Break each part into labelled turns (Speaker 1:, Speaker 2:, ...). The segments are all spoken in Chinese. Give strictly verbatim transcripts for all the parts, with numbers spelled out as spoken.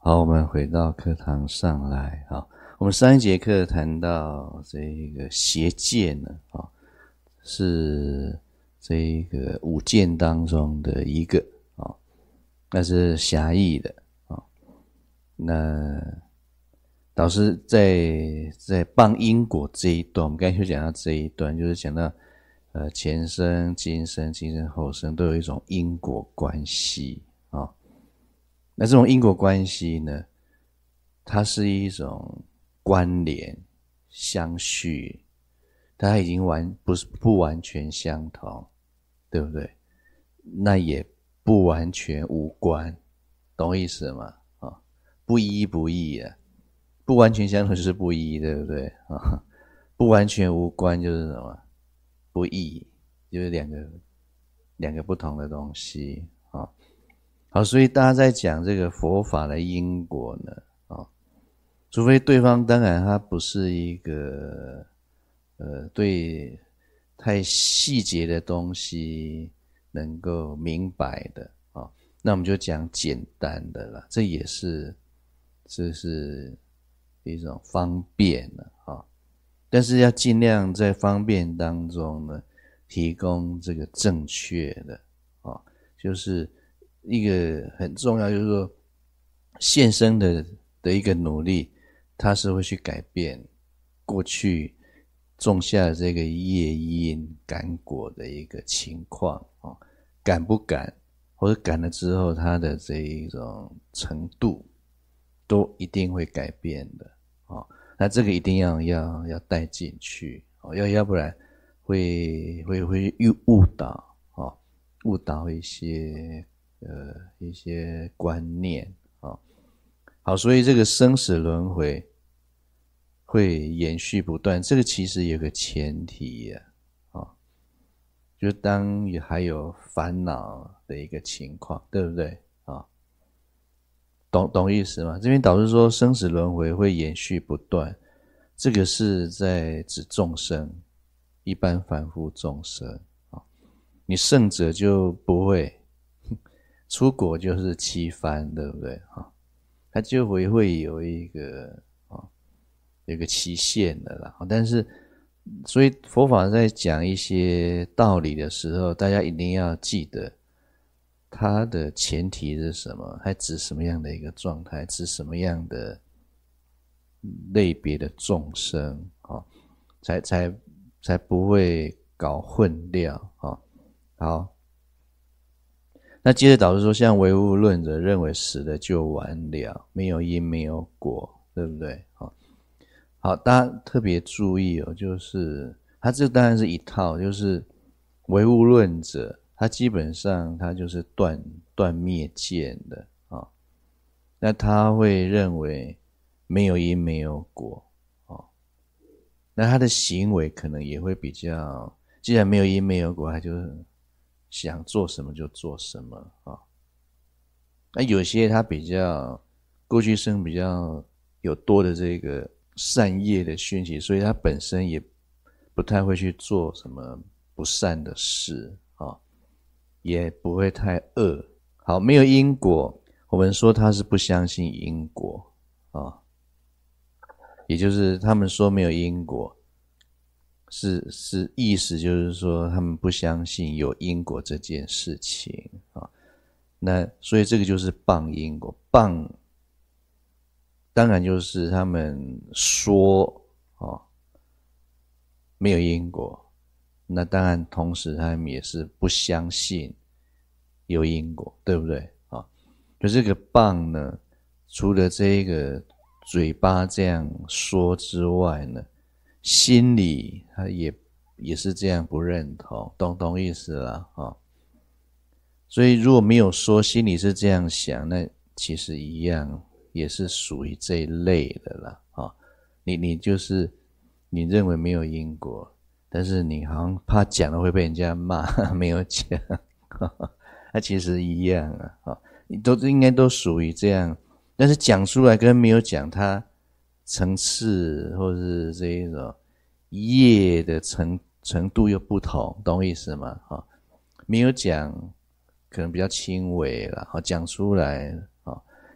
Speaker 1: 好，我们回到课堂上来啊。我们上一节课谈到这个邪见呢，啊，是这个五见当中的一个啊，那是狭义的啊。那导师在在谤因果这一段，我们刚才就讲到这一段，就是讲到呃前生、今生、今生后生都有一种因果关系啊。那这种因果关系呢，它是一种关联相续，它已经完不是不完全相同，对不对？那也不完全无关，懂我意思吗？啊，不一不异啊，不完全相同就是不一，对不对？啊，不完全无关就是什么？不异，就是两个两个不同的东西啊。好，所以大家在讲这个佛法的因果呢，啊，除非对方当然他不是一个呃对太细节的东西能够明白的啊，那我们就讲简单的啦，这也是这是一种方便了啊，但是要尽量在方便当中呢，提供这个正确的啊，就是一个很重要，就是说现生的的一个努力，它是会去改变过去种下的这个业因感果的一个情况啊，感不感，或者感了之后，它的这一种程度，都一定会改变的啊。那这个一定要要要带进去啊，要要不然会会会误导啊，误导一些。呃，一些观念啊，好，所以这个生死轮回会延续不断，这个其实有个前提呀，啊，就当还有烦恼的一个情况，对不对啊？懂懂意思吗？这边导致说生死轮回会延续不断，这个是在指众生，一般凡夫众生啊，你圣者就不会。出国就是七番，对不对啊？它就会会有一个啊，有一个期限的啦。但是，所以佛法在讲一些道理的时候，大家一定要记得，它的前提是什么？还指什么样的一个状态？指什么样的类别的众生啊？才才才不会搞混掉啊！好。那接着导致说，像唯物论者认为死了就完了，没有因没有果，对不对？好，好，大家特别注意哦，就是他这当然是一套，就是唯物论者，他基本上他就是断断灭见的啊，那他会认为没有因没有果啊，那他的行为可能也会比较，既然没有因没有果，他就是想做什么就做什么啊。那有些他比较过去生比较有多的这个善业的讯息，所以他本身也不太会去做什么不善的事啊，也不会太恶。好，没有因果，我们说他是不相信因果啊，也就是他们说没有因果。是是意思就是说他们不相信有因果这件事情啊，那所以这个就是谤因果，谤当然就是他们说啊没有因果，那当然同时他们也是不相信有因果，对不对啊？就这个谤呢，除了这个嘴巴这样说之外呢，心里他也也是这样不认同，懂懂意思啦啊？所以如果没有说心里是这样想，那其实一样也是属于这一类的啦啊。你你就是你认为没有因果，但是你好像怕讲了会被人家骂，没有讲，那其实一样啊啊，你都应该都属于这样，但是讲出来跟没有讲，它层次或是这一种业的程程度又不同，懂我意思吗？啊，没有讲可能比较轻微啦，讲出来啊，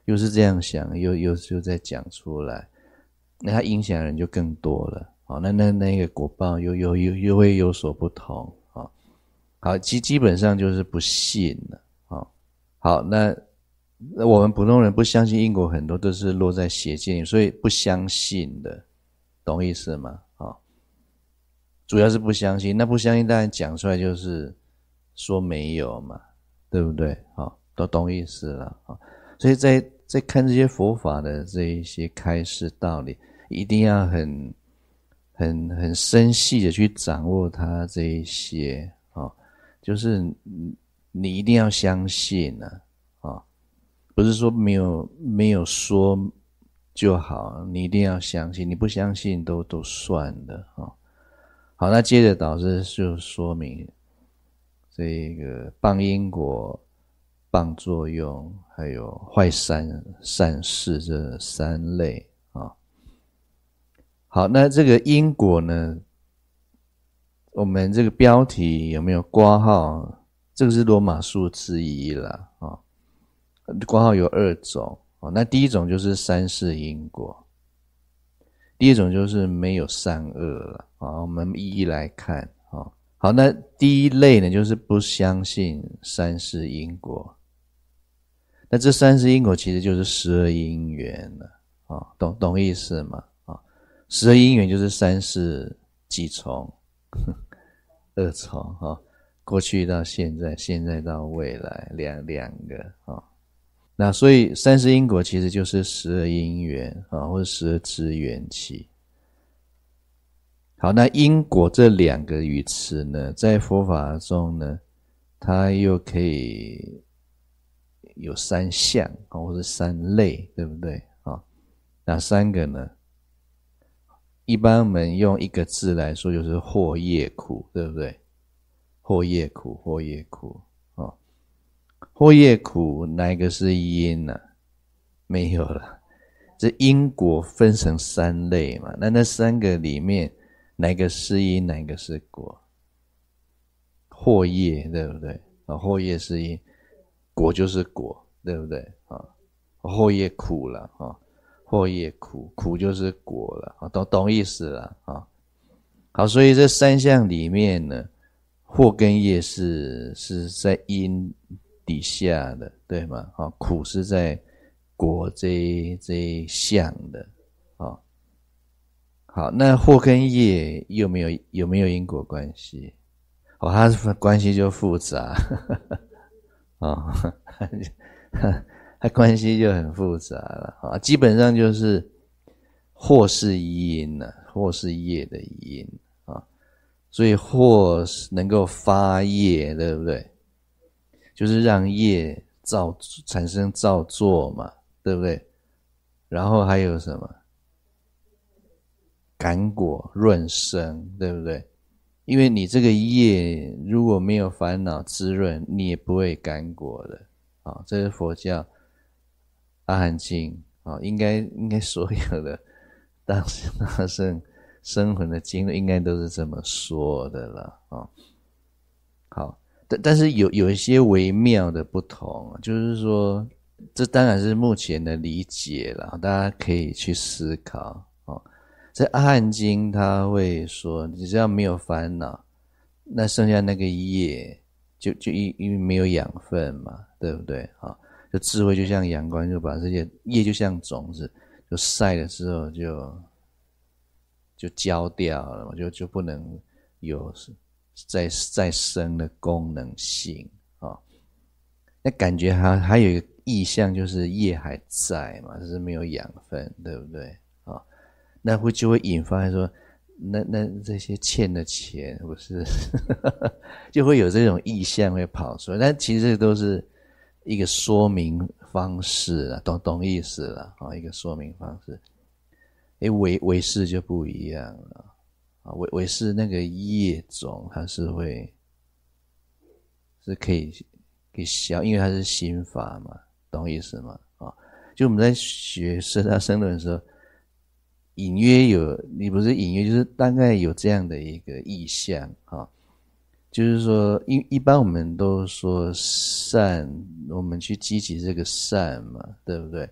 Speaker 1: 又是这样想，又又又再讲出来，那它影响的人就更多了。好，那那那个果报又又又又会有所不同。好，好，基基本上就是不信了。好，好，那我们普通人不相信因果，很多都是落在邪见，所以不相信的，懂意思吗？好，主要是不相信。那不相信，当然讲出来就是说没有嘛，对不对？好，都懂意思了。好，所以在在看这些佛法的这一些开示道理，一定要很很很深细的去掌握它这一些。哦，就是你一定要相信啊，哦，不是说没有没有说就好，你一定要相信，你不相信都都算的。哦，好，那接着导师就说明这个谤因果、谤作用还有坏善善事这三类啊。好，那这个因果呢，我们这个标题有没有括号？这个是罗马数字一啦啊。括号有二种啊，那第一种就是三世因果，第二种就是没有善恶了啊。我们一一来看啊。好，那第一类呢，就是不相信三世因果。那这三世因果其实就是十二因缘了啊，懂懂意思吗？啊，十二因缘就是三世几重，二重啊，过去到现在，现在到未来，两两个啊。那所以三世因果其实就是十二因缘啊，或者十二支缘起。好，那因果这两个语词呢，在佛法中呢，它又可以有三项或者三类，对不对啊？哪三个呢？一般我们用一个字来说，就是祸业苦，对不对？祸业苦，祸业苦啊。祸业苦哪一个是因呢？没有了，这因果分成三类嘛，那那三个里面哪个是因，哪个是果？祸业，对不对啊？祸业是因，果就是果，对不对啊？祸业苦了啊，祸业苦，苦就是果了啊，懂懂意思了啊？好，所以这三项里面呢，祸跟业是是在因底下的，对吗？啊，苦是在果这一这一项的啊。好，那祸跟业有没有有没有因果关系？哦，它关系就复杂啊，它关系就很复杂了啊。基本上就是祸是因呢，祸是业的因啊，所以祸能够发业，对不对？就是让业造产生造作嘛，对不对？然后还有什么？感果润生，对不对？因为你这个业如果没有烦恼滋润，你也不会感果的啊。这是佛教阿含经啊，应该应该所有的大大圣生魂的经论应该都是这么说的了啊。好，但但是有有一些微妙的不同，就是说，这当然是目前的理解了，大家可以去思考啊。在阿含经他会说，你只要没有烦恼，那剩下那个业就就因因为没有养分嘛，对不对啊？就智慧就像阳光，就把这些业就像种子，就晒了之后就就焦掉了，就就不能有再再生的功能性啊。那感觉还还有一个意象，就是业还在嘛，只是没有养分，对不对啊？那会就会引发说，那那这些欠的钱不是就会有这种意象会跑出来，但其实这都是一个说明方式啦，懂懂意思了啊？一个说明方式。诶，唯唯识就不一样了啊，唯唯识那个业种它是会是可以可以消，因为它是心法嘛，懂意思吗？啊，就我们在学十大生论的时候。隐约有，你不是隐约，就是大概有这样的一个意象啊，就是说，一一般我们都说善，我们去积极这个善嘛，对不对？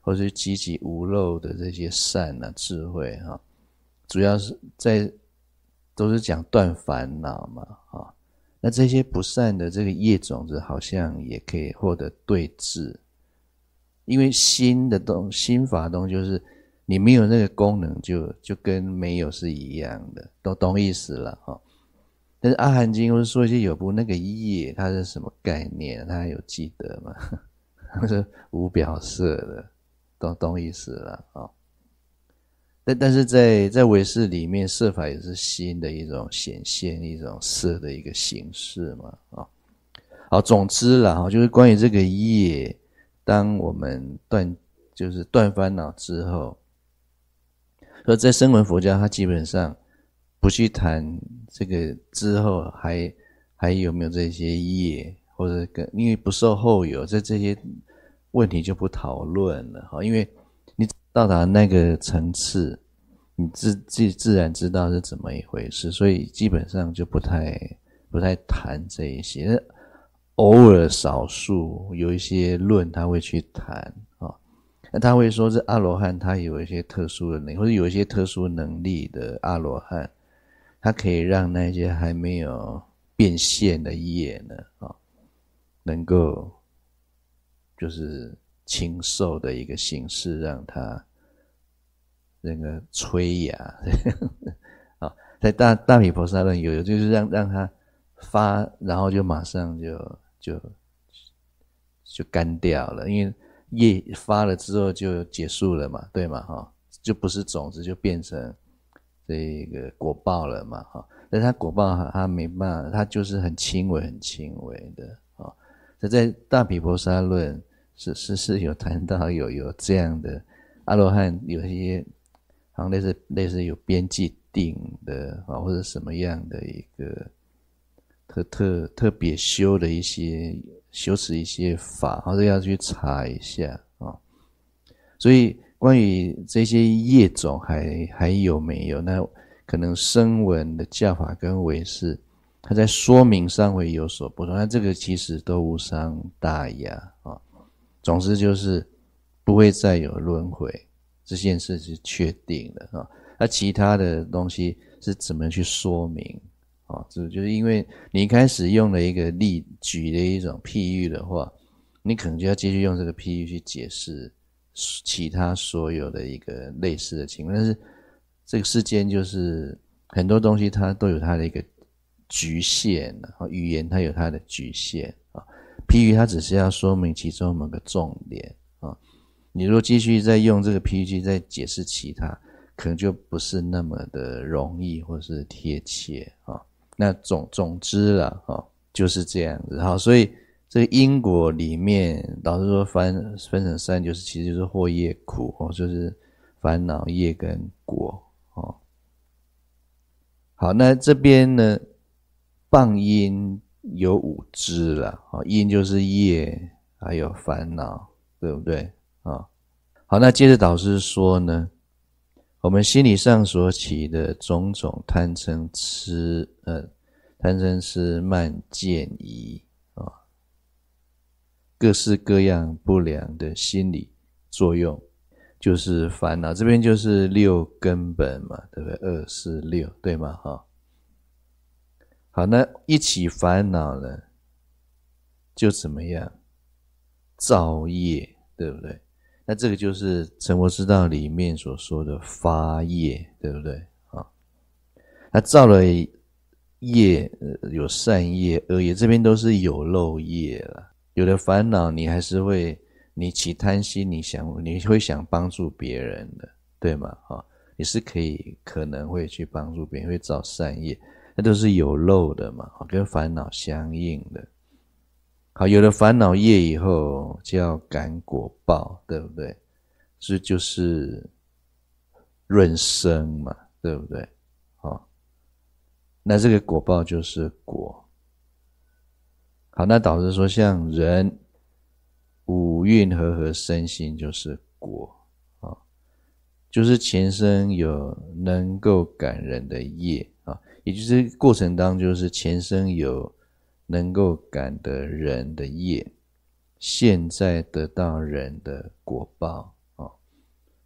Speaker 1: 或是积极无漏的这些善啊智慧哈、啊，主要是在都是讲断烦恼嘛啊，那这些不善的这个业种子好像也可以获得对治，因为心的东心法的东西就是你没有那个功能就就跟没有是一样的，都懂意思了哈、哦。但是阿含经或者说一些有部那个业它是什么概念，它有记得吗？它是无表色的，懂懂意思了啊、哦。但但是在在唯识里面，色法也是心的一种显现，一种色的一个形式嘛啊、哦。好，总之啦哈，就是关于这个业，当我们断就是断烦恼之后，所以在声闻佛教，它基本上不去谈这个之后还还有没有这些业，或者跟因为不受后有，在这些问题就不讨论了哈，因为你到达那个层次，你自自自然知道是怎么一回事，所以基本上就不太不太谈这一些。偶尔少数有一些论他会去谈啊，那他会说是阿罗汉他有一些特殊的能力，或者有一些特殊能力的阿罗汉，他可以让那些还没有变现的业呢啊，能够就是轻受的一个形式让他那个摧芽啊，在大大毗婆沙论有有就是让让他发，然后就马上就就就干掉了，因为叶发了之后就结束了嘛，对嘛哈，就不是种子，就变成这个果报了嘛哈。但是它果报它没办法，它就是很轻微很轻微的啊。这在大毗婆沙论是是是有谈到有有这样的阿罗汉，有一些好像类似类似有边际定的啊，或者什么样的一个特特特别修的一些修持一些法，或者要去查一下啊。所以关于这些业种还还有没有？那可能声闻的教法跟唯识，它在说明上会有所不同。那这个其实都无伤大雅啊。总之就是不会再有轮回，这件事是确定的啊。那其他的东西是怎么去说明？啊，这就是因为你一开始用了一个例举的一种譬喻的话，你可能就要继续用这个譬喻去解释其他所有的一个类似的情况。但是这个世间就是很多东西它都有它的一个局限，语言它有它的局限啊。譬喻它只是要说明其中某个重点啊，你如果继续再用这个譬喻再解释其他，可能就不是那么的容易或是贴切啊。那总总之啦，哈，就是这样子。好，所以这个因果里面，老师说分分成三，就是其实就是祸业苦哦，就是烦恼业跟果哦。好，那这边呢，谤因有五支啦，哦，因就是业，还有烦恼，对不对啊？好，那接着导师说呢，我们心理上所起的种种贪嗔痴，呃，贪嗔痴慢见疑啊，各式各样不良的心理作用，就是烦恼。这边就是六根本嘛，对不对？二四六，对吗？哈，好，那一起烦恼呢，就怎么样？造业，对不对？那这个就是成佛之道里面所说的发业，对不对啊？他造了业，呃，有善业、恶业，这边都是有漏业了。有的烦恼，你还是会，你起贪心，你想，你会想帮助别人的，对吗？啊，你是可以可能会去帮助别人，会造善业，那都是有漏的嘛，跟烦恼相应的。好，有了烦恼业以后，就要感果报，对不对？这就是润生嘛，对不对？好，那这个果报就是果。好，那导致说，像人五蕴和合身心就是果啊，就是前生有能够感人的业啊，也就是过程当中就是前生有能够感得人的业，现在得到人的果报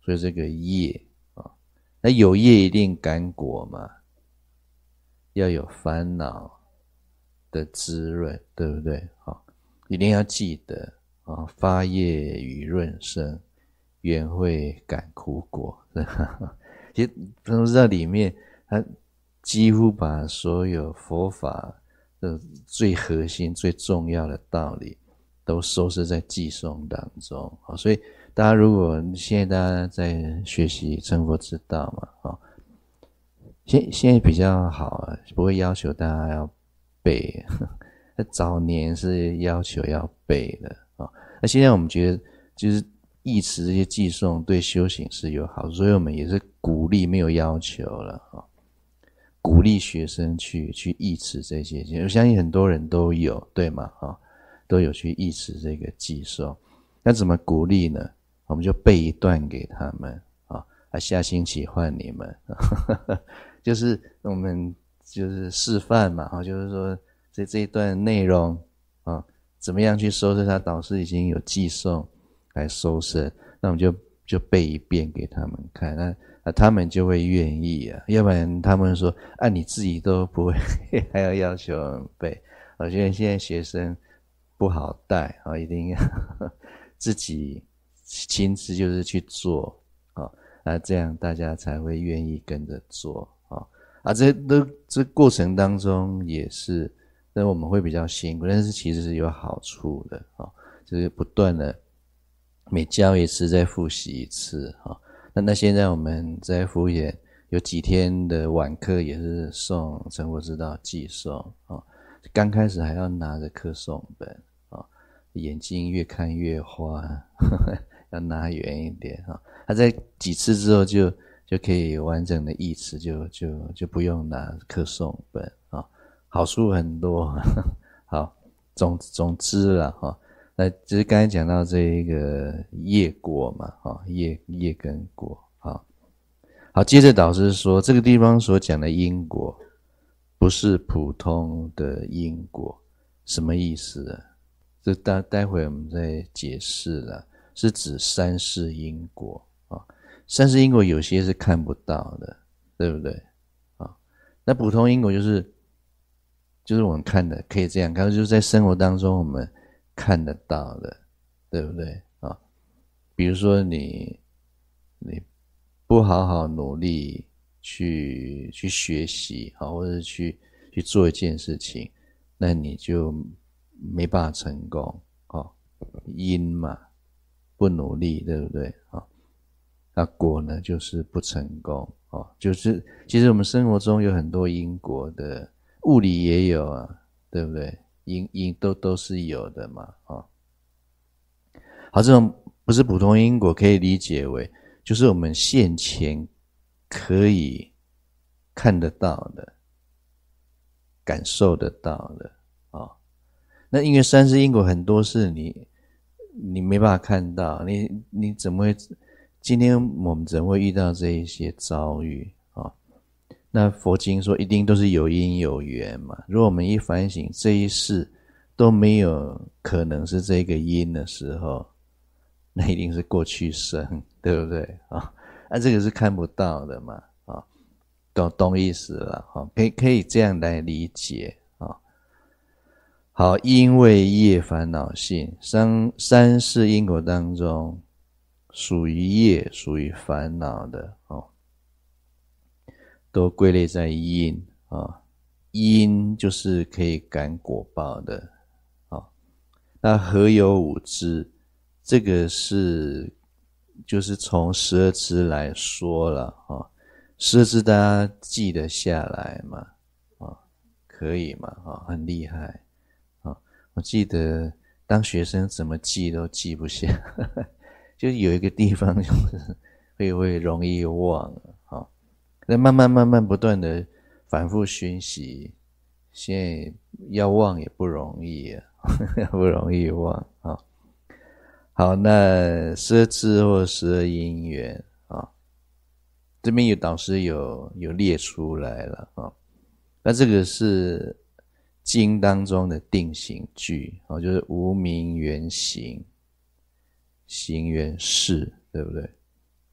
Speaker 1: 所以这个业啊，那有业一定感果嘛，要有烦恼的滋润，对不对？好，一定要记得啊，发业与润生，缘会感苦果。其实从这里面，它几乎把所有佛法的最核心、最重要的道理都收拾在偈颂当中。所以大家如果现在大家在学习成佛之道嘛，现现在比较好，不会要求大家要背。早年是要求要背的啊，那现在我们觉得就是忆持这些偈颂对修行是有好，所以我们也是鼓励，没有要求了啊，鼓励学生去去忆持这些，我相信很多人都有，对吗？啊，都有去忆持这个偈颂。那怎么鼓励呢？我们就背一段给他们啊，啊，下星期换你们，就是我们就是示范嘛，啊，就是说。这这一段内容啊，怎么样去收拾它？导师已经有偈颂来收拾，那我们就就背一遍给他们看，那那他们就会愿意啊。要不然他们说啊，你自己都不会，还要要求我们背。我觉得现在学生不好带啊，一定要自己亲自就是去做啊，那这样大家才会愿意跟着做啊。啊，这都这过程当中也是。那我们会比较辛苦，但是其实是有好处的啊，就是不断的每教一次再复习一次啊。那那现在我们在福研有几天的晚课也是诵成佛之道偈颂啊，刚开始还要拿着课诵本啊，眼睛越看越花，呵呵要拿远一点啊。他在几次之后就就可以完整的忆持，就就就不用拿课诵本啊。好处很多，好，总总之啦哈，那就是刚才讲到这一个业果嘛，哈，业业跟果，好，好，接着导师说，这个地方所讲的因果，不是普通的因果，什么意思啊？这待待会我们再解释了，是指三世因果啊，三世因果有些是看不到的，对不对？啊，那普通因果就是。就是我们看的，可以这样看，就是在生活当中我们看得到的，对不对啊？比如说你你不好好努力去去学习啊，或者去去做一件事情，那你就没办法成功啊。因嘛，不努力，对不对啊？那果呢，就是不成功啊。就是其实我们生活中有很多因果的。物理也有啊，对不对？因因都都是有的嘛，啊。好，这种不是普通因果，可以理解为就是我们现前可以看得到的、感受得到的啊。那因为三世因果很多是你你没办法看到，你你怎么会？今天我们怎么会遇到这一些遭遇啊？那佛经说一定都是有因有缘嘛，如果我们一反省这一世都没有可能是这个因的时候，那一定是过去生，对不对啊？那这个是看不到的嘛，啊，懂懂意思了啊？可以可以这样来理解啊。好，因为业烦恼性，三三世因果当中，属于业、属于烦恼的哦。都归类在因啊，因就是可以感果报的啊。那何有五支？这个是就是从十二支来说了啊。十二支大家记得下来嘛？啊，可以嘛？啊，很厉害啊！我记得当学生怎么记都记不下，就有一个地方就是会会容易忘了。那慢慢慢慢不断的反复熏习，现在要忘也不容易啊，不容易忘啊。好，那十二支或十二因缘啊，这边有导师有有列出来了啊。那这个是经当中的定型句啊，就是无明缘行，行缘事，对不对？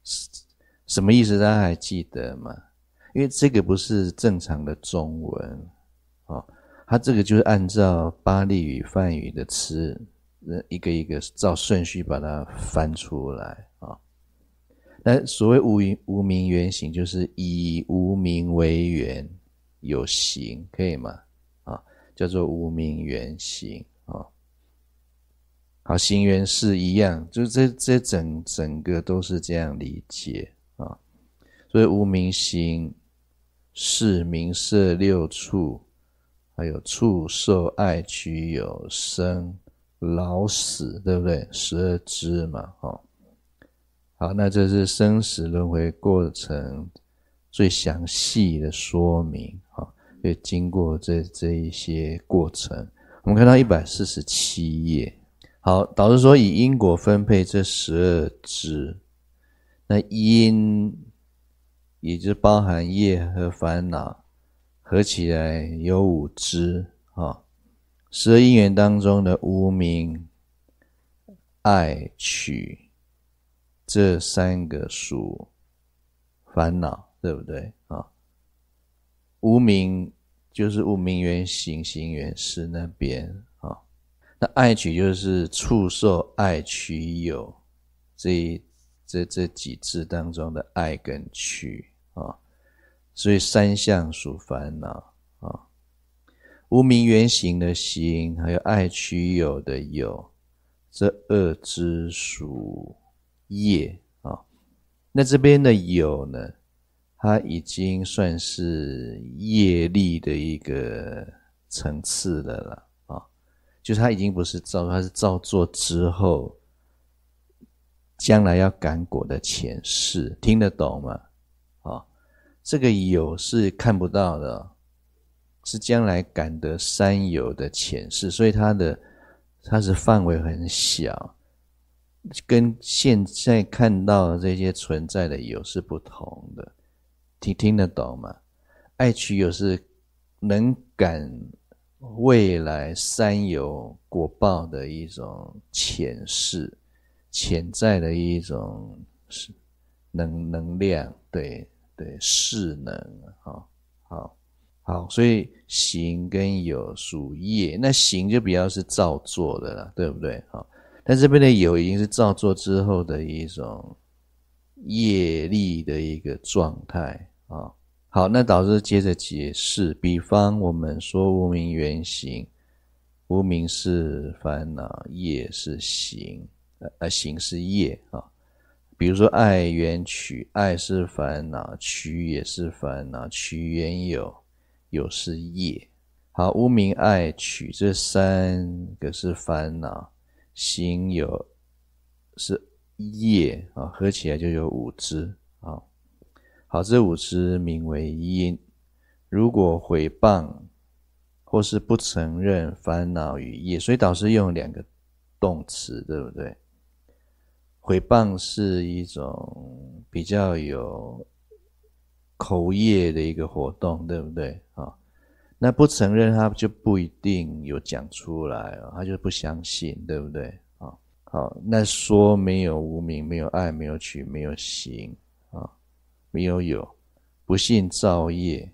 Speaker 1: 什么意思？大家还记得吗？因为这个不是正常的中文哦，它这个就是按照巴利语、梵语的词，一个一个照顺序把它翻出来啊。哦，那所谓无无名原形，就是以无名为原，有形，可以吗？啊，叫做无名原形啊。好，形原是一样，就是这这整整个都是这样理解啊。所以无名形是名色六处，还有触受爱取有生老死，对不对？十二支嘛，哦。好，那这是生死轮回过程最详细的说明啊，所以经过这这一些过程，我们看到一百四十七页。好，导师说以因果分配这十二支，那因也就包含业和烦恼，合起来有五支啊。十二因缘当中的无明、爱、取这三个属烦恼，对不对啊？无明就是无明缘行、行缘识那边啊。那爱取就是触受爱取有这这这几支当中的爱跟取啊，所以三项属烦恼啊。无明缘行的行，还有爱取有的有，这二支属业啊。那这边的有呢，它已经算是业力的一个层次了啦。就是他已经不是造作，他是造作之后将来要感果的前世，听得懂吗？哦，这个有是看不到的，是将来感得三有的前世，所以它的它是范围很小，跟现在看到的这些存在的有是不同的，听听得懂吗？爱取有是能感未来三有果报的一种潜势，潜在的一种能能量，对对，势能，好好好，所以行跟有属业，那行就比较是造作的啦，对不对？好，但这边的有已经是造作之后的一种业力的一个状态啊。好，那导师接着解释，比方我们说无明原形，无明是烦恼，业是行，呃，行是业啊。比如说爱缘取，爱是烦恼，取也是烦恼，取缘有，有是业。好，无明爱取这三个是烦恼，行有是业啊，合起来就有五支啊。好，这五支名为因。如果毁谤或是不承认烦恼与业，所以导师用两个动词，对不对？毁谤是一种比较有口业的一个活动，对不对啊？那不承认他就不一定有讲出来，他就不相信，对不对啊？好，那说没有无明，没有爱，没有取，没有行啊。没有有，不信造业，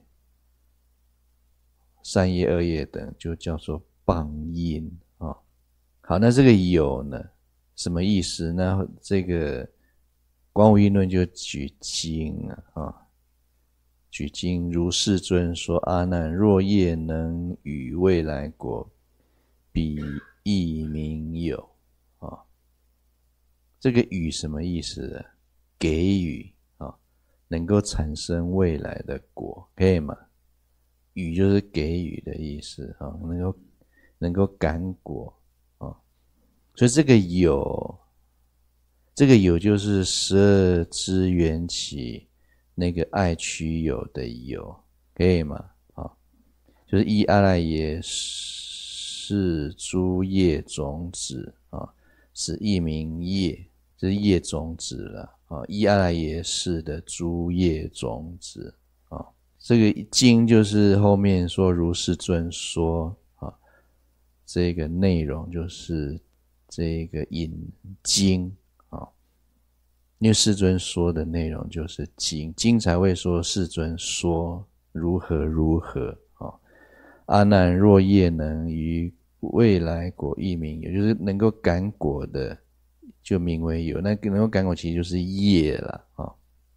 Speaker 1: 善业恶业等，就叫做谤因啊。好，那这个有呢，什么意思？那这个观无因论就举经啊，啊举经如世尊说：阿难，若业能与未来果，彼亦名有啊。这个与什么意思呢？给予。能够产生未来的果，可以吗？予就是给予的意思啊，能够能够感果啊，所以这个有，这个有就是十二支缘起那个爱取有的有，可以吗？啊，就是依阿赖耶识诸业种子啊，是一名业，这是业种子了。啊，依阿赖耶识的诸业种子啊，这个经就是后面说如世尊说啊，这个内容就是这个引经啊。 因为世尊说的内容就是经，经才会说世尊说如何如何。哦，阿难若业能于未来果亦名有，就是能够感果的就名为有，那能够感果其实就是业了。哦，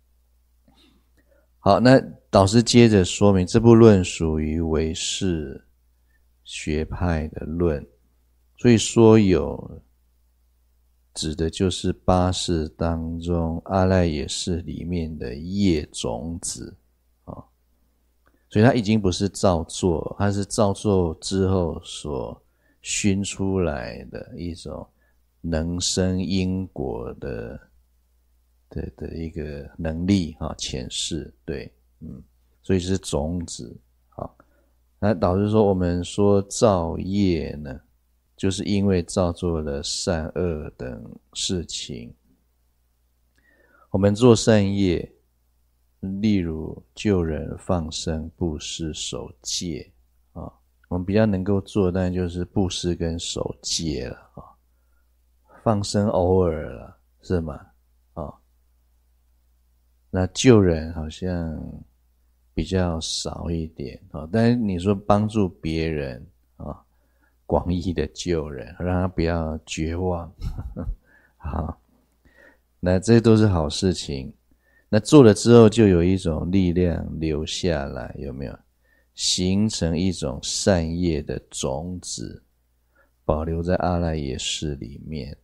Speaker 1: 好，那导师接着说明这部论属于唯识学派的论，所以说有指的就是八识当中阿赖耶识里面的业种子。哦，所以它已经不是造作，它是造作之后所熏出来的一种能生因果的的的一个能力哈，前世。对，嗯，所以是种子。好，那导致说我们说造业呢，就是因为造作了善恶等事情。我们做善业，例如救人、放生、布施、守戒啊，我们比较能够做，但就是布施跟守戒了啊。放生偶尔了，是吗？啊，那救人好像比较少一点啊。但是你说帮助别人啊，广义的救人，让他不要绝望。好，那这都是好事情。那做了之后就有一种力量留下来，有没有？形成一种善业的种子，保留在阿赖耶识里面。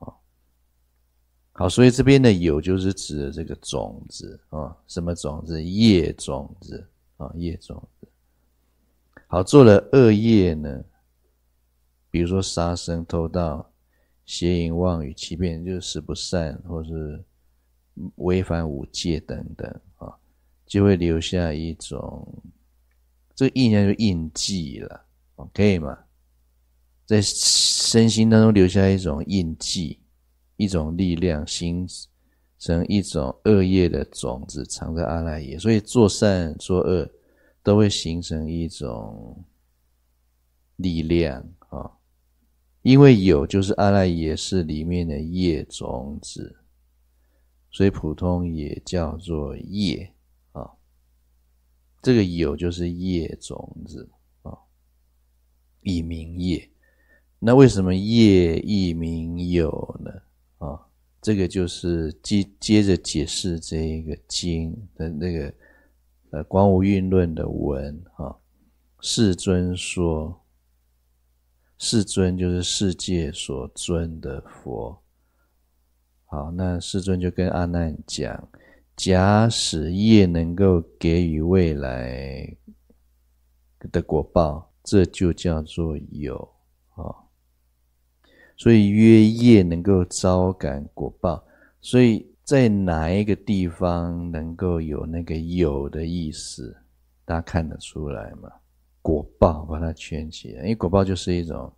Speaker 1: 好，所以这边的有就是指的这个种子啊，什么种子？业种子啊，业种子。好，做了恶业呢，比如说杀生、偷盗、邪淫、妄语、欺骗，就是十不善，或是违反五戒等等啊，就会留下一种，这个印象就印记了，可以吗？在身心当中留下一种印记。一种力量形成一种恶业的种子藏在阿赖耶，所以做善做恶都会形成一种力量啊。因为有就是阿赖耶识里面的业种子，所以普通也叫做业啊。这个有就是业种子啊，亦名业。那为什么业亦名有呢？啊，这个就是接接着解释这一个经的那个呃广无蕴论的文啊。世尊说，世尊就是世界所尊的佛。好，那世尊就跟阿难讲，假使业能够给予未来的果报，这就叫做有啊。所以约业能够招感果报，所以在哪一个地方能够有那个有的意思，大家看得出来吗？果报把它圈起来，因为果报就是一种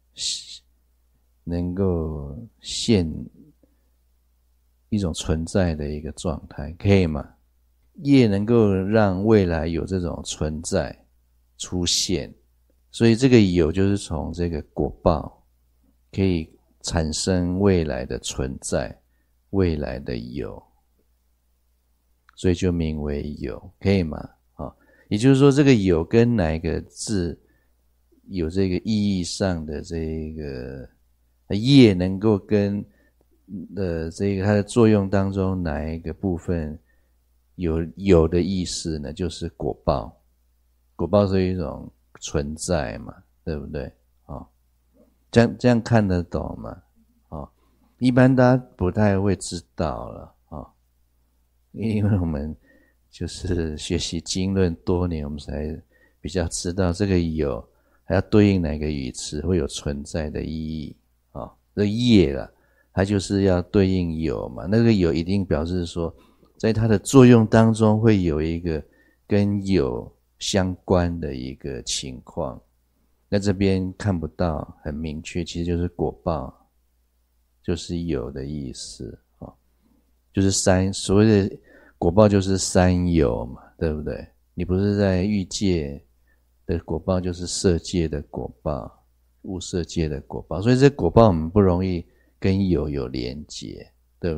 Speaker 1: 能够现一种存在的一个状态，可以吗？业能够让未来有这种存在出现，所以这个有就是从这个果报可以产生未来的存在，未来的有，所以就名为有，可以吗？啊，也就是说这个有跟哪一个字有这个意义上的这个业能够跟呃这个它的作用当中哪一个部分有有的意思呢？就是果报，果报是一种存在嘛，对不对？啊，这样这样看得懂吗？啊，一般大家不太会知道了啊，因为我们就是学习经论多年，我们才比较知道这个有还要对应哪个语词会有存在的意义啊。这业啦，它就是要对应有嘛，那个有一定表示说，在它的作用当中会有一个跟有相关的一个情况。那这边看不到很明确，其实就是果报，就是有的意思啊，就是三，所谓的果报就是三有嘛，对不对？你不是在欲界的果报，就是色界的果报，物色界的果报，所以这果报我们不容易跟有有连结，对不对？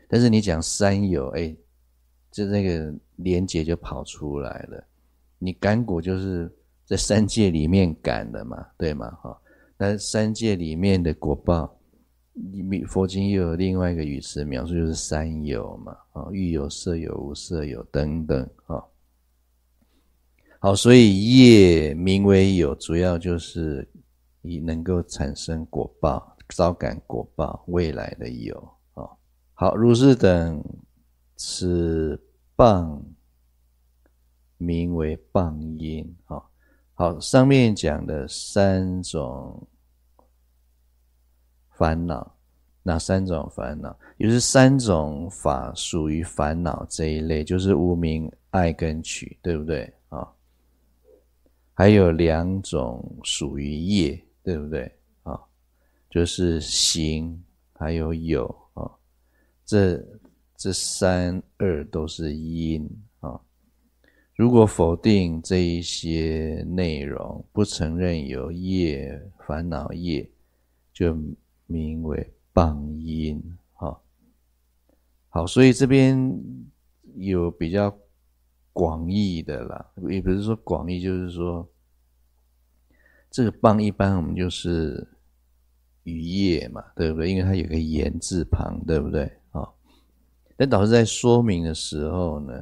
Speaker 1: 但是你讲三有，哎，就那个连结就跑出来了。你感果就是在三界里面感的嘛，对吗？哈，那三界里面的果报，佛经又有另外一个语词描述，就是三有嘛，啊，欲有、色有、无色有等等，啊。好，所以业名为有，主要就是以能够产生果报，招感果报，未来的有啊。好，如是等，此谤名为谤因啊。好，上面讲的三种烦恼，哪三种烦恼？也就是三种法属于烦恼这一类，就是无明、爱跟取，对不对啊？还有两种属于业，对不对啊？就是行还有有啊，这这三二都是因啊。如果否定这一些内容，不承认有业烦恼业，就名为谤因啊。好，所以这边有比较广义的啦，也不是说广义，就是说这个谤一般我们就是语业嘛，对不对？因为它有个言字旁，对不对啊？但导师在说明的时候呢，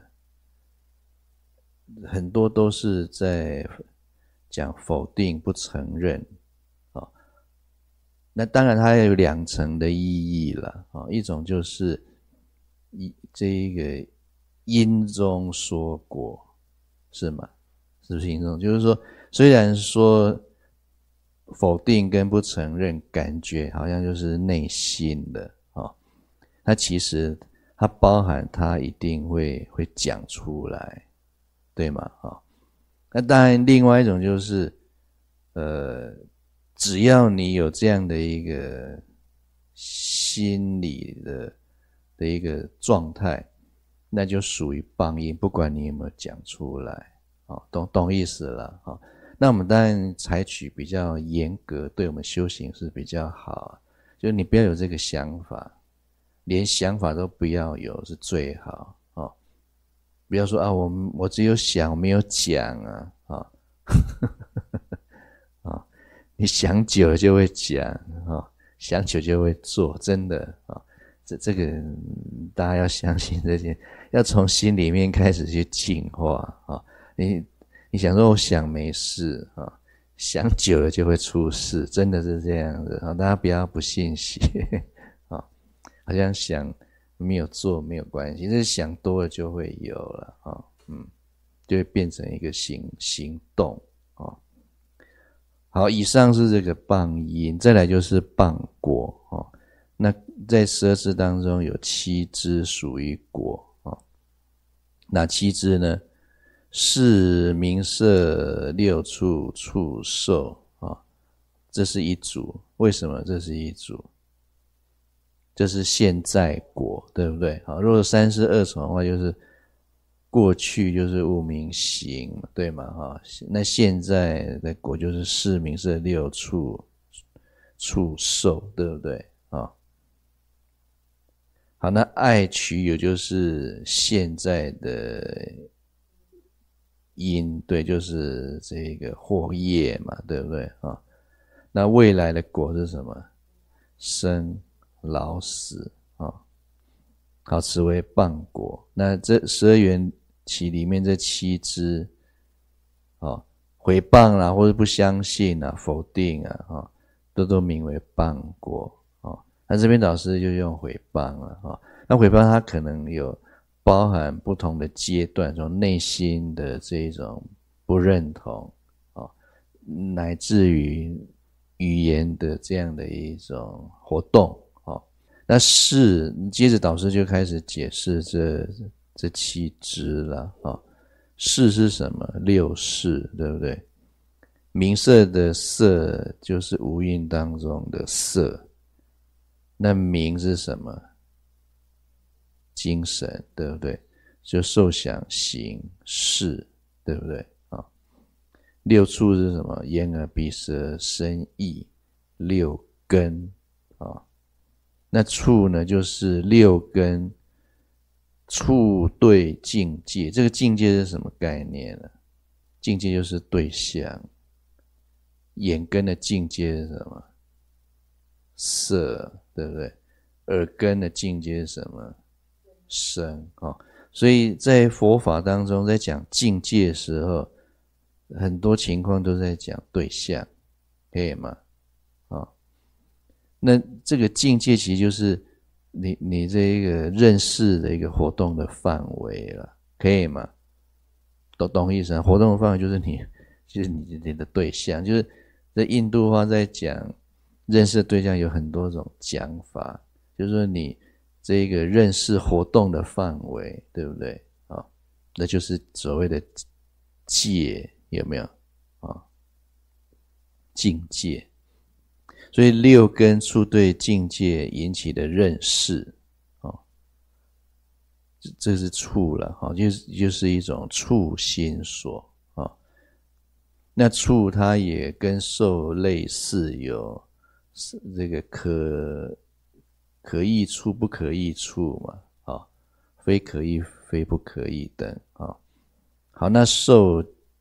Speaker 1: 很多都是在讲否定、不承认啊。那当然它有两层的意义了啊，一种就是一这一个因中说果，是吗？是不是因中？就是说，虽然说否定跟不承认，感觉好像就是内心的啊，它其实它包含它一定会会讲出来，对吗？啊，那当然，另外一种就是，呃，只要你有这样的一个心理的的一个状态，那就属于谤因，不管你有没有讲出来，啊，懂懂意思了啊。那我们当然采取比较严格，对我们修行是比较好，就你不要有这个想法，连想法都不要有是最好啊。不要说啊，我我只有想没有讲啊啊，啊，你想久了就会讲啊，想久就会做，真的啊，这这个大家要相信这些，要从心里面开始去净化啊。你你想说我想没事啊，想久了就会出事，真的是这样的啊，大家不要不信邪啊，好像想没有做没有关系，这想多了就会有了啊，嗯，就会变成一个行行动啊。好，以上是这个谤因，再来就是谤果啊。那在十二支当中有七支属于果啊，哪七支呢？是名色六处触受啊，这是一组。为什么这是一组？这是现在果，对不对？好，如果三是二重的话，就是过去就是无明行，对吗？哈，那现在的果就是是名色六处触受，对不对？啊，好，那爱取有就是现在的因，对，就是这个惑业嘛，对不对啊？那未来的果是什么？生老死啊，好，此为谤果。那这十二缘起里面这七支啊，毁谤啦，或者不相信啊，否定啊，啊，都都名为谤果啊。那这边导师就用毁谤了啊。那毁谤它可能有包含不同的阶段，从内心的这种不认同啊，乃至于语言的这样的一种活动啊。那是接着导师就开始解释这这七支了啊。识是什么？六识，对不对？名色的色就是无蕴当中的色，那名是什么？精神，对不对？就受想行识，对不对啊？六处是什么？眼耳鼻舌身意六根啊。 那处呢，就是六根处对境界。这个境界是什么概念呢？境界就是对象。眼根的境界是什么？色，对不对？耳根的境界是什么？声。哦，所以在佛法当中，在讲境界的时候，很多情况都在讲对象，可以吗？哦，那这个境界其实就是你你这个认识的一个活动的范围了，可以吗？懂懂意思啊？活动的范围就是你，就是你你的对象，就是在印度话在讲认识的对象有很多种讲法，就是说你这个认识活动的范围，对不对啊？那就是所谓的界，有没有啊？境界。所以六根处对境界引起的认识，哦，这是处了，哦，就是就是一种处心所，哦。那处它也跟受类似，有这个可可益处不可益处嘛，哦，非可益非不可益等，哦。好，那受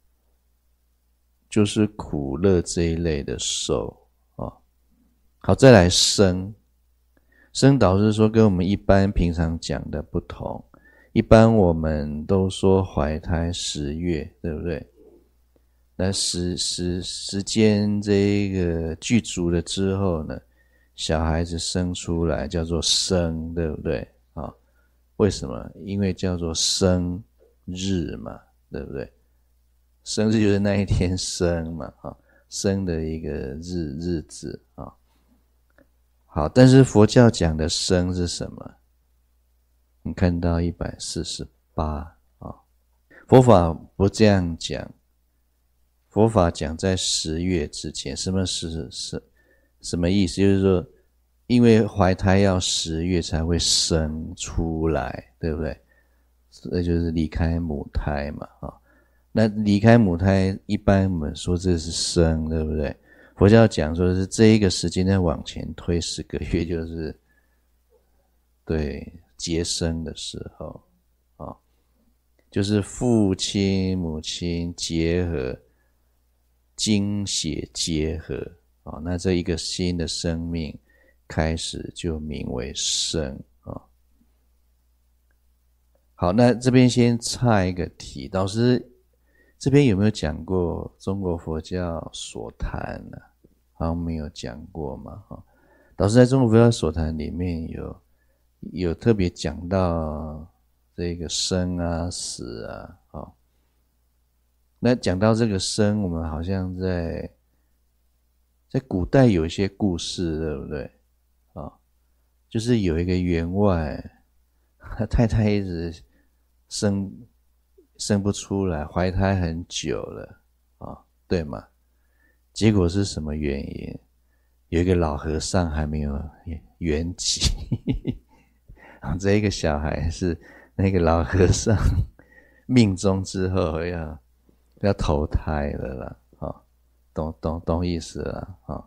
Speaker 1: 就是苦乐这一类的受。好，再来生。生导师说跟我们一般平常讲的不同，一般我们都说怀胎十月，对不对？那时时时间这个具足了之后呢，小孩子生出来叫做生，对不对？啊，为什么？因为叫做生日嘛，对不对？生日就是那一天生嘛，啊，生的一个日日子啊。好，但是佛教讲的生是什么？你看到一百四十八啊，佛法不这样讲。佛法讲在十月之前，什么是是什么意思？就是说，因为怀胎要十月才会生出来，对不对？那就是离开母胎嘛，啊，那离开母胎，一般我们说这是生，对不对？佛教讲说是这一个时间再往前推十个月，就是对结生的时候，啊，就是父亲母亲结合，精血结合，啊，那这一个新的生命开始就名为生啊。好，那这边先插一个题，老师这边有没有讲过中国佛教所谈呢？好像没有讲过嘛，哈。导师在中国佛教所谈里面有有特别讲到这个生啊、死啊，哈。那讲到这个生，我们好像在在古代有一些故事，对不对？啊，就是有一个员外，他太太一直生生不出来，怀胎很久了，啊，对吗？结果是什么原因？有一个老和尚还没有圆寂，这一个小孩是那个老和尚命中之后要要投胎了啦，哦，懂懂懂意思了，哦。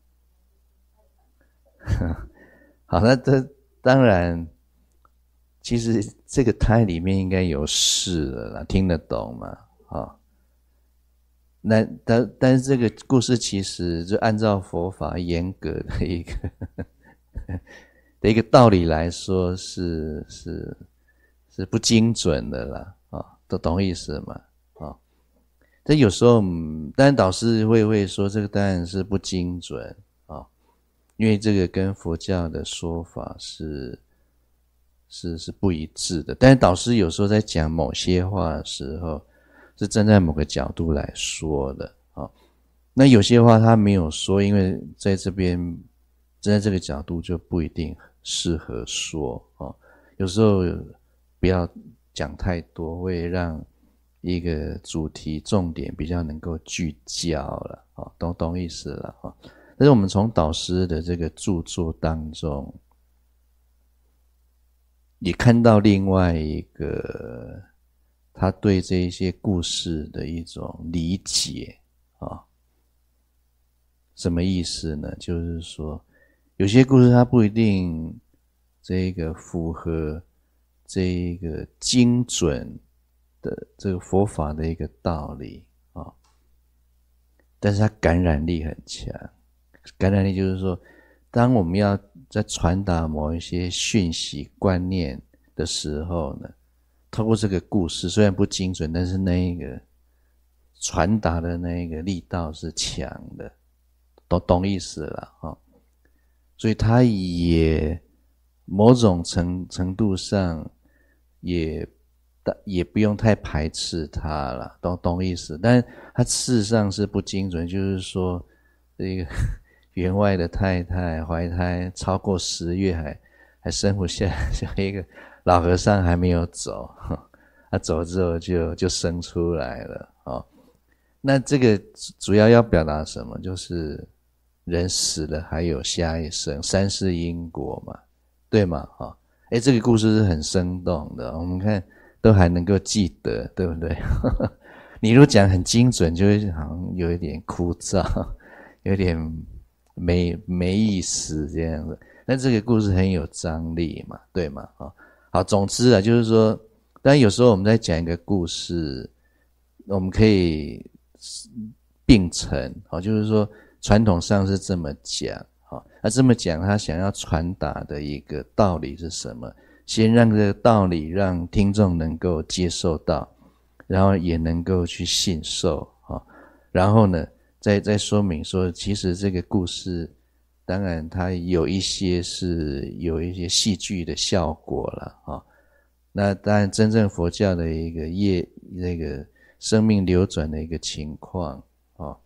Speaker 1: 好，那这当然，其实这个胎里面应该有事了啦，听得懂吗？哦。那但但是这个故事其实就按照佛法严格的一个的一个道理来说是是是不精准的啦，啊，哦，都懂意思吗？啊，哦，但有时候，嗯，当然导师会会说这个当然是不精准啊，哦，因为这个跟佛教的说法是是是不一致的。但是导师有时候在讲某些话的时候，是站在某个角度来说的，哦，那有些话他没有说，因为在这边站在这个角度就不一定适合说，哦，有时候不要讲太多，会让一个主题重点比较能够聚焦了，哦，懂懂意思了，哦。但是我们从导师的这个著作当中，也看到另外一个他对这一些故事的一种理解啊。什么意思呢？就是说有些故事它不一定这个符合这个精准的这个佛法的一个道理啊、哦，但是它感染力很强。感染力就是说，当我们要在传达某一些讯息观念的时候呢，透过这个故事，虽然不精准，但是那一个传达的那个力道是强的，懂懂意思了啊、哦？所以它也某种程程度上也也不用太排斥它了，懂懂意思？但它事实上是不精准，就是说这个员外的太太怀胎超过十月还还生不下，像一个老和尚还没有走，他走之后就就生出来了哦。那这个主要要表达什么？就是人死了还有下一生，三世因果嘛，对吗？哈，哎，这个故事是很生动的，我们看都还能够记得，对不对？你如果讲很精准，就会好像有一点枯燥，有点没没意思这样子。但这个故事很有张力嘛，对吗？好，总之啊，就是说，当然有时候我们在讲一个故事，我们可以并陈，就是说传统上是这么讲，那这么讲他想要传达的一个道理是什么？先让这个道理让听众能够接受到，然后也能够去信受，然后呢再再说明说，其实这个故事当然它有一些是有一些戏剧的效果了啊。那当然真正佛教的一个业那个生命流转的一个情况啊，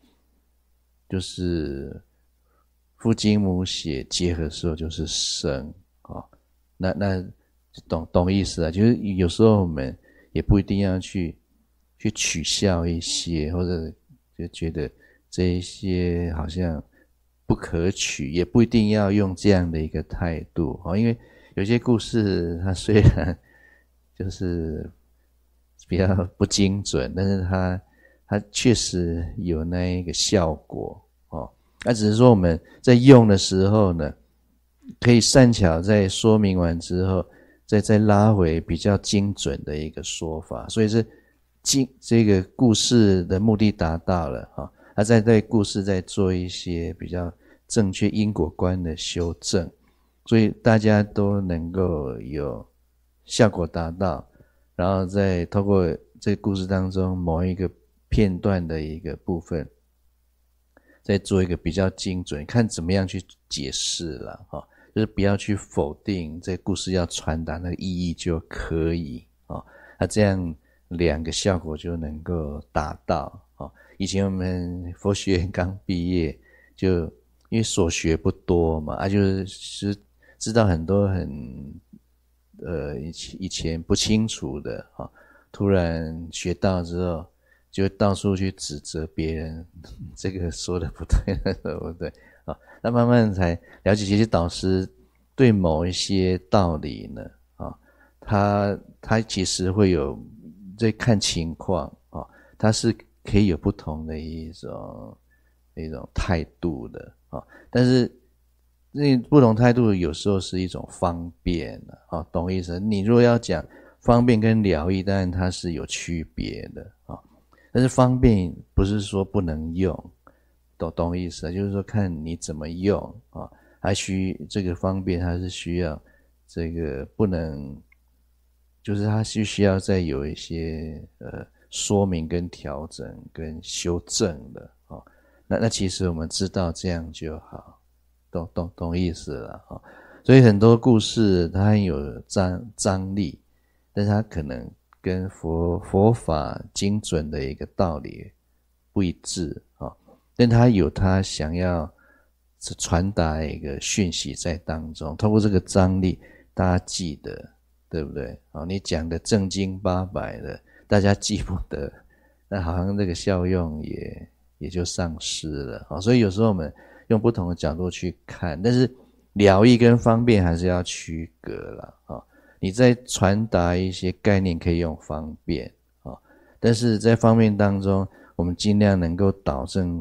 Speaker 1: 就是父精母血结合的时候就是生啊。那那懂懂意思啊？就是有时候我们也不一定要去去取笑一些，或者就觉得这一些好像不可取，也不一定要用这样的一个态度，因为有些故事它虽然就是比较不精准，但是它它确实有那一个效果哦。那只是说我们在用的时候呢，可以善巧在说明完之后，再再拉回比较精准的一个说法，所以是精这个故事的目的达到了哈。他在对故事再做一些比较正确因果观的修正，所以大家都能够有效果达到，然后再透过这个故事当中某一个片段的一个部分，再做一个比较精准，看怎么样去解释了哈，就是不要去否定这个故事要传达那个意义就可以啊，那这样两个效果就能够达到啊。以前我们佛学院刚毕业，就因为所学不多嘛，啊，就是知道很多很呃以前不清楚的啊，突然学到之后，就到处去指责别人，这个说的不对，那个不对啊，那慢慢才了解，其实导师对某一些道理呢，啊，他他其实会有在看情况啊，他是可以有不同的一种一种态度的啊，但是那不同态度有时候是一种方便啊，懂意思？你如果要讲方便跟疗愈，当然它是有区别的啊，但是方便不是说不能用，懂懂意思？就是说看你怎么用啊，还需这个方便它是需要这个不能，就是它是需要再有一些呃。说明跟调整跟修正的哦，那那其实我们知道这样就好，懂懂懂意思了哦。所以很多故事它很有张张力，但是它可能跟佛佛法精准的一个道理不一致哦，但它有它想要传达一个讯息在当中，透过这个张力，大家记得，对不对？哦，你讲的正经八百的。大家记不得，那好像这个效用也也就丧失了啊。所以有时候我们用不同的角度去看，但是疗愈跟方便还是要区隔了啊。你在传达一些概念可以用方便啊，但是在方便当中，我们尽量能够导正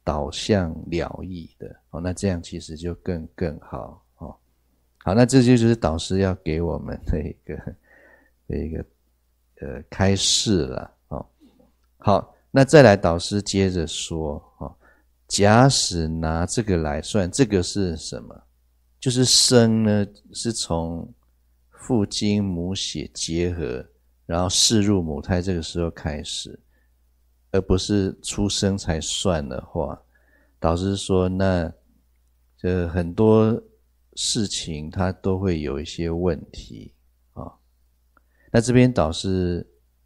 Speaker 1: 导向了义的哦，那这样其实就更更好哦。好，那这就是导师要给我们的一个的一个呃开示了哦。好，那再来导师接着说哦，假使拿这个来算，这个是什么？就是生呢是从父精母血结合，然后释入母胎这个时候开始，而不是出生才算的话，导师说那这很多事情它都会有一些问题啊、哦。那这边导师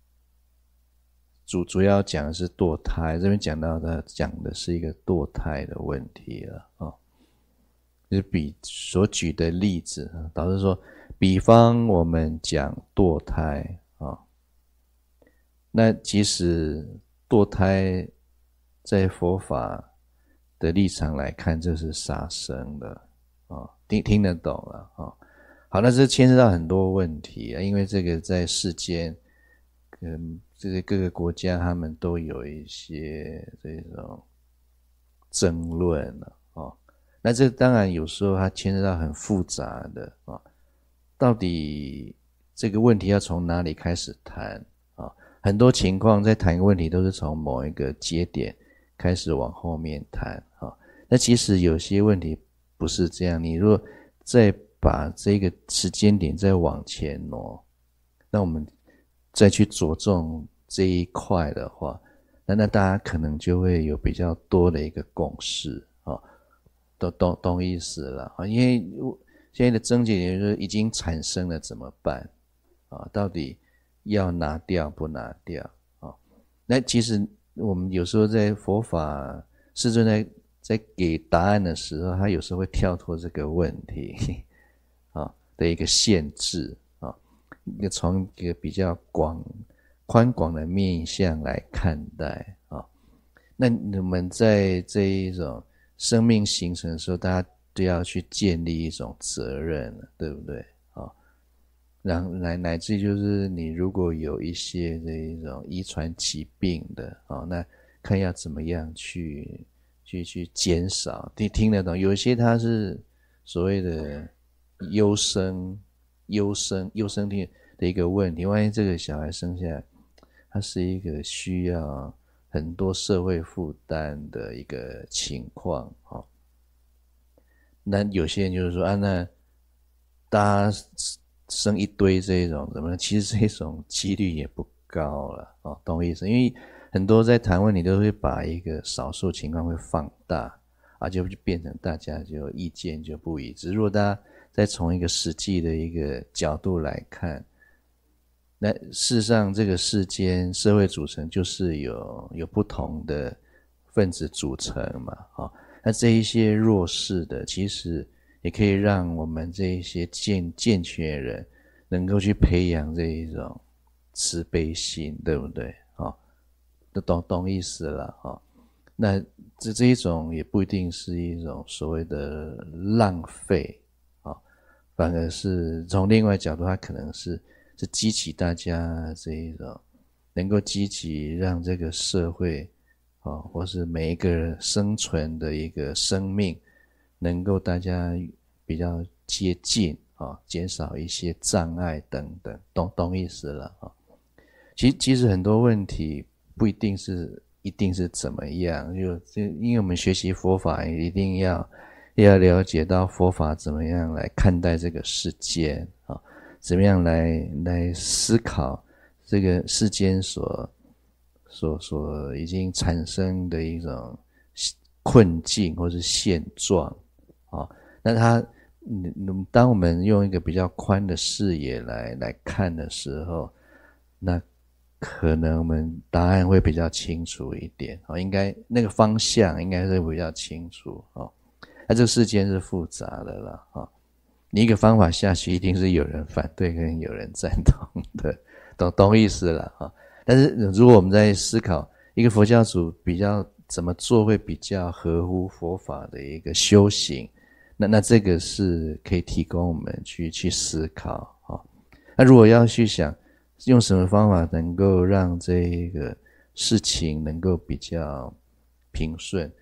Speaker 1: 主主要讲的是堕胎，这边讲到的讲的是一个堕胎的问题了啊、哦。就是比所举的例子，导师说，比方我们讲堕胎啊、哦，那即使堕胎在佛法的立场来看，这是杀生的啊、哦，听听得懂了啊、哦。好，那这牵涉到很多问题啊，因为这个在世间，嗯，这个各个国家他们都有一些这种争论了啊、哦。那这当然有时候它牵涉到很复杂的啊、哦，到底这个问题要从哪里开始谈啊、哦？很多情况在谈一个问题都是从某一个节点开始往后面谈啊、哦。那其实有些问题不是这样，你如果再把这个时间点再往前挪，那我们再去着重这一块的话，那那大家可能就会有比较多的一个共识啊。哦，都懂懂意思了啊，因为现在的症结点就是已经产生了怎么办啊？到底要拿掉不拿掉啊？那其实我们有时候在佛法世尊在在给答案的时候，他有时候会跳脱这个问题啊的一个限制啊，一个从一个比较广宽广的面向来看待啊。那我们在这一种生命形成的时候，大家都要去建立一种责任，对不对？啊，然乃乃至就是你如果有一些这一种遗传疾病的啊，那看要怎么样去去去减少，听听得懂？有一些它是所谓的优生优生优生听的一个问题，万一这个小孩生下来，他是一个需要很多社会负担的一个情况、哦、那有些人就是说啊，那大家生一堆这种怎么其实这种几率也不高了、哦、懂我意思？因为很多在谈问题都会把一个少数情况会放大啊，就变成大家就意见就不一致。如果大家再从一个实际的一个角度来看，那事实上这个世间社会组成就是有有不同的分子组成嘛、哦、那这一些弱势的其实也可以让我们这一些健健全的人能够去培养这一种慈悲心，对不对、哦、都懂懂意思了、哦、那这这一种也不一定是一种所谓的浪费、哦、反而是从另外角度它可能是是激起大家这一种能够积极让这个社会、哦、或是每一个生存的一个生命能够大家比较接近、哦、减少一些障碍等等，懂懂意思了、哦、其实其实很多问题不一定是一定是怎么样，就因为我们学习佛法一定要要了解到佛法怎么样来看待这个世界、哦，怎么样来来思考这个世间所所所已经产生的一种困境或是现状啊、哦？那它，当我们用一个比较宽的视野来来看的时候，那可能我们答案会比较清楚一点啊、哦，应该那个方向应该是比较清楚啊、哦。那这个世间是复杂的了啊。哦，你一个方法下去，一定是有人反对跟有人赞同的，懂懂意思了啊。但是如果我们在思考一个佛教徒比较怎么做会比较合乎佛法的一个修行，那那这个是可以提供我们去去思考啊。那如果要去想用什么方法能够让这个事情能够比较平顺，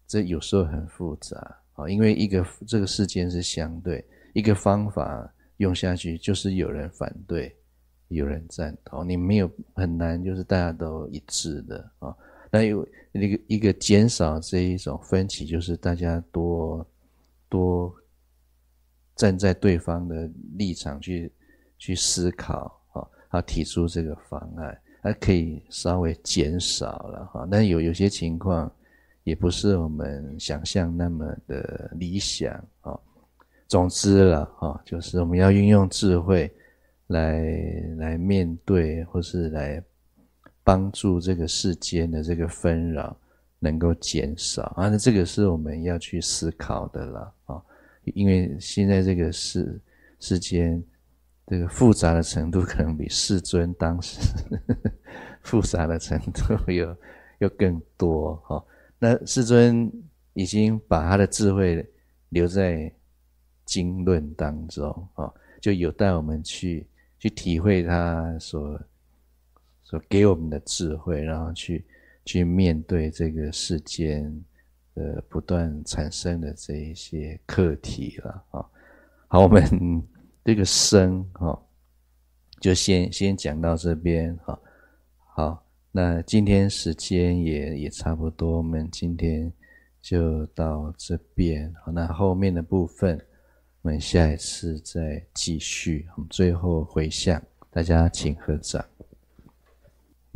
Speaker 1: 这有时候很复杂啊，因为一个这个事件是相对，一个方法用下去就是有人反对，有人赞同，你没有很难就是大家都一致的啊。那有一个一个减少这一种分歧，就是大家多多站在对方的立场去去思考啊，他提出这个方案，它可以稍微减少了哈。但有有些情况也不是我们想象那么的理想啊。总之了哈，就是我们要运用智慧来来面对，或是来帮助这个世间的这个纷扰能够减少啊。那这个是我们要去思考的啦啊，因为现在这个世世间这个复杂的程度可能比世尊当时复杂的程度有又更多哈。那世尊已经把他的智慧留在经论当中啊，就有带我们去去体会他所所给我们的智慧，然后去去面对这个世间呃不断产生的这一些课题了啊。好，我们这个生哈就先先讲到这边哈。好，那今天时间也也差不多，我们今天就到这边。好，那后面的部分我们下一次再继续。我们最后回向，大家请合掌。